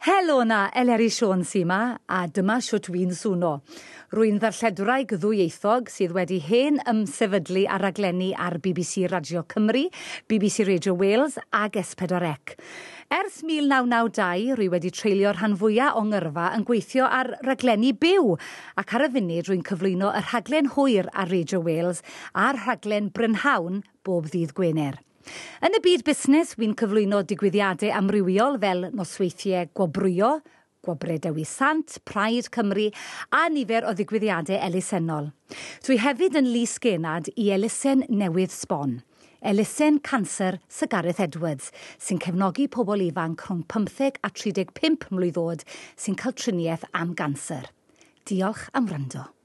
Helo na, Eleri Siones yma, a dyma siwt dwi'n swno. Rwy'n ddarlledwraig ddwyieithog sydd wedi hen ymsefydlu ar raglenni ar BBC Radio Cymru, BBC Radio Wales ag S4C. Ers 1992, rwy wedi treulio'r rhan fwyaf o ngyrfa yn gweithio ar raglenni byw, ac ar y funud rwy'n cyflwyno y rhaglen hwyr ar Radio Wales a'r rhaglen Brynhawn bob ddydd Gwener. Yn y byd busnes, wy'n cyflwyno digwyddiadau amrywiol fel nosweithiau gwobrwyo, Gwobre Dewi Sant, Pride Cymru a nifer o ddigwyddiadau elusennol. Dwi hefyd yn lys genad i elusen newydd sbon. Elusen canser Sir Gareth Edwards, sy'n cefnogi pobl ifanc rhwng 15 a 35 mlwydd oed sy'n cael triniaeth am ganser. Diolch am wrando.